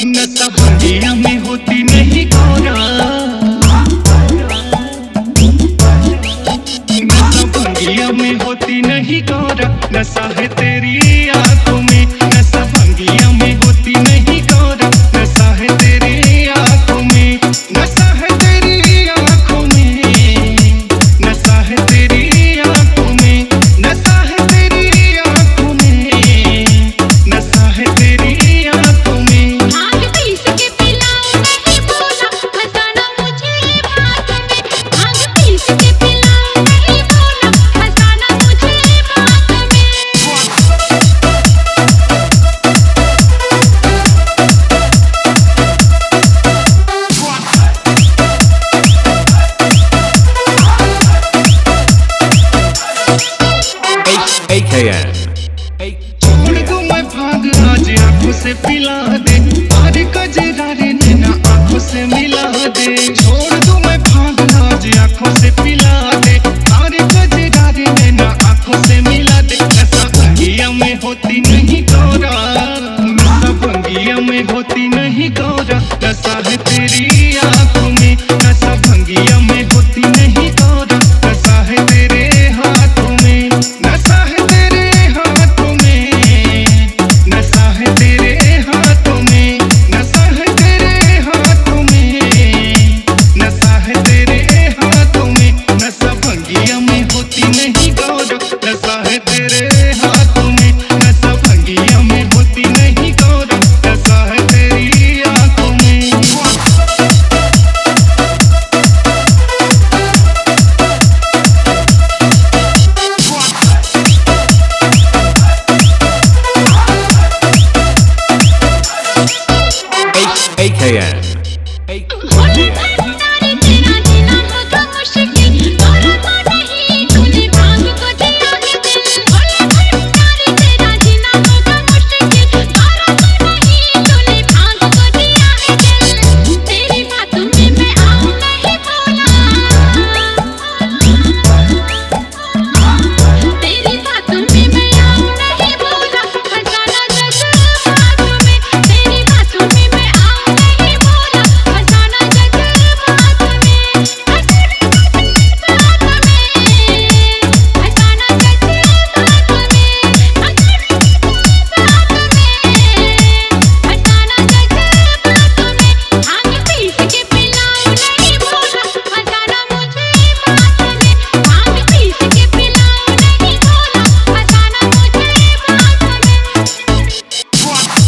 नशा बगिया में होती नहीं गोरा, नशा बगिया में होती नहीं गोरा, नशा है तेरी आंखों में, नशा बगिया में होती नहीं गोरा, नशा है तेरी आंखों में, नशा है तेरी आंखों में, नशा है तेरी आंखों में, नशा है तेरी आंखों में, नशा है तेरी आंखों में। भांग पीस के पिलाऊं नहीं बोला फसाना मुझे बात में, भांग पीस के पिलाऊं नहीं बोला फसाना मुझे बात में। AKN. छोड़ दूं मैं भाग आज आंखों से पिला दे, अरे कजरारे नैना आंखों से मिला दे। छोड़ दूं मैं भाग आज आंखों से पिला दे, अरे कजरारे नैना आंखों से मिला दे। नशा भंगिया में होती नहीं गोरा, नशा भंगिया में होती नहीं गोरा, नशा है तेरी आंखों में, नशा भंगिया में होती नहीं गोरा, नशा है तेरे हाथों में, नशा है तेरे हाथों में, नशा है तेरे हाथों में, नशा है तेरे हाथों में, नशा है तेरे हाथों में, नशा भंगिया में होती नहीं गोरा, नशा है तेरे हाथों में, नशा भंगिया में होती नहीं गोरा, नशा है तेरी आंखों में। AKN. भोले भंडारी तेरा जीना होगा मुश्किल, तोरा तो नहीं तूने भांग को दिया है दिल। भोले भंडारी तेरा जीना होगा मुश्किल, तोरा तो नहीं तूने भांग को दिया है दिल। तेरी बातों में मैं आऊं नहीं बोला, तेरी बातों में मैं आऊं नहीं बोला फसाना जज्बातों में, तेरी बातों में मैं आऊं नहीं बोला फसाना जज्बातों में, फसाना जज्बातों में, फसाना जज्बातों में, फसाना जज्बातों में। भांग पीस के पिलाऊं नहीं बोला फसाना मुझे बात में, भांग पीस के पिलाऊं नहीं बोला फसाना मुझे बात में।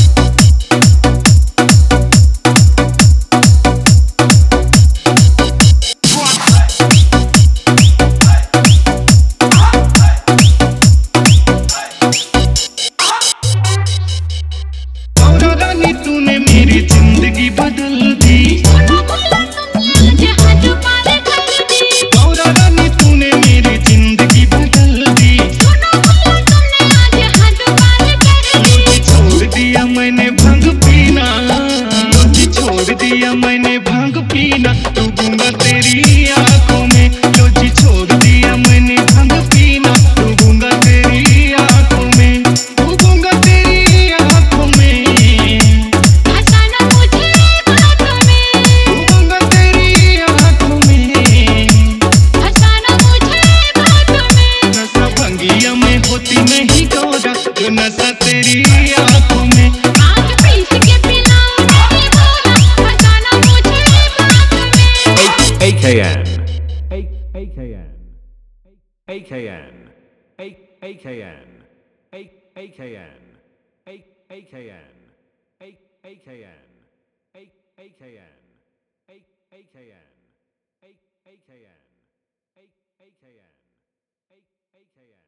और रानी तूने मेरी जिंदगी बदल दी, बोला बोला तुमने आज हाथ पार कर दी, और रानी तूने मेरी जिंदगी बदल दी। बोला बोला तुमने आज हाथ पार कर दी। रोटी छोड़ दिया मैंने भांग पीना, रोटी छोड़ दिया मैंने भांग पीना, तू गूंगा तेरी आंखों में, रोटी छोड़ दिया मैंने भांग पीना, तू गूंगा तेरी आंखों में, तू गूंगा तेरी आंखों में, फसाना मुझे बातों में, तू गूंगा तेरी आंखों में, फसाना मुझे बातों में। नशा भंगिया में होती नहीं गोरा, जो नशा तेरी आंखों में। भांग पीस के पिलाऊं नहीं बोला फसाना मुझे बातों में। AKN. AKN. AKN. AKN. AKN. AKN. AKN. AKN. AKN. AKN. AKN. AKN.